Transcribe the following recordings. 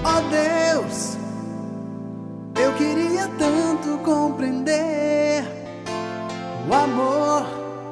Ó Deus, eu queria tanto compreender o amor,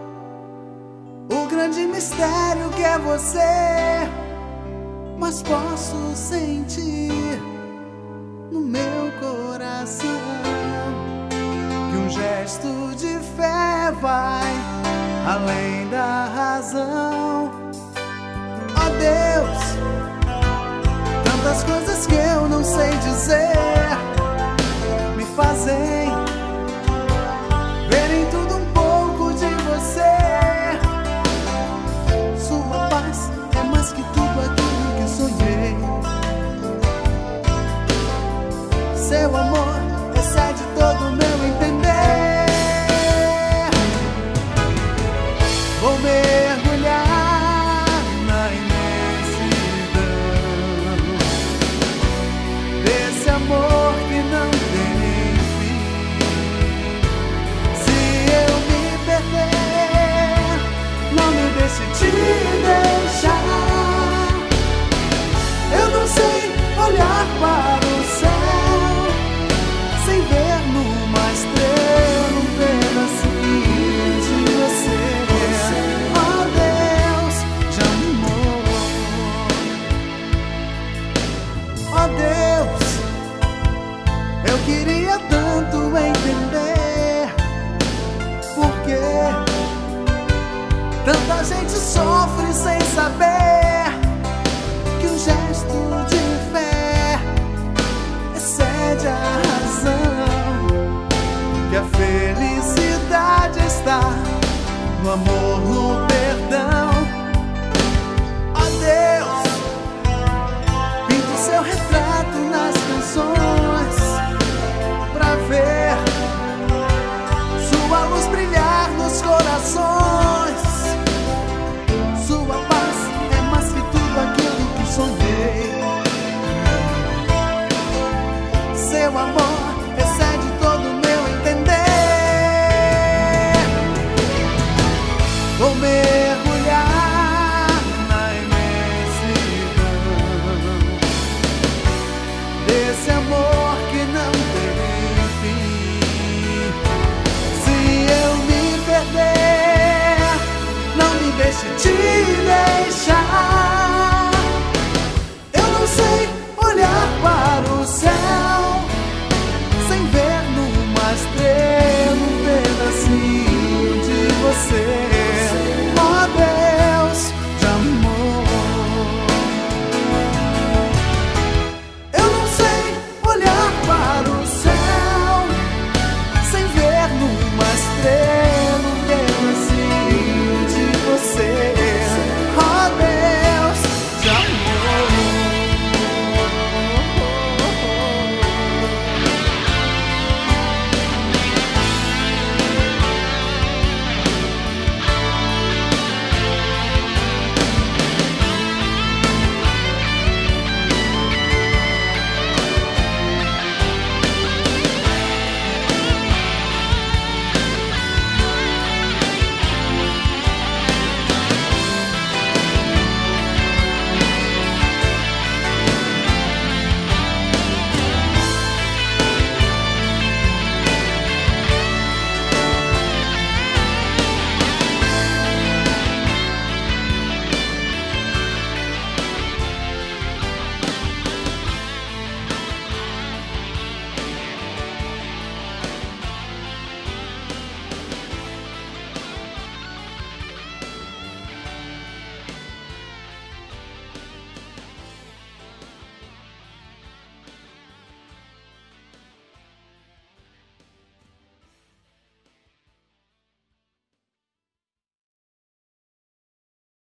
o grande mistério que é você, mas posso sentir no meu coração que um gesto de fé vai além da razão. Ó Deus, tantas coisas que eu não sei dizer me fazem ver em tudo um pouco de você. Sua paz é mais que tudo aquilo que sonhei. Seu amor excede todo o meu entender. Vou mergulhar na imensidão desse amor que não tem fim. Se eu me perder, não me deixe te deixar. Eu não sei olhar para o céu sem ver numa estrela um pedacinho de você. Ó Deus de amor, ó Deus, eu queria tanto entender por que tanta gente sofre sem saber que um gesto de fé excede a razão, que a felicidade está no amor, no perdão. Ó Deus, pinta o seu retrato nas canções pra ver sua luz brilhar nos corações. Sua paz é mais que tudo aquilo que sonhei. Seu amor excede todo o meu entender. Vou mergulhar na imensidão desse amor que não tem fim. Se eu me perder, não me deixe te deixar.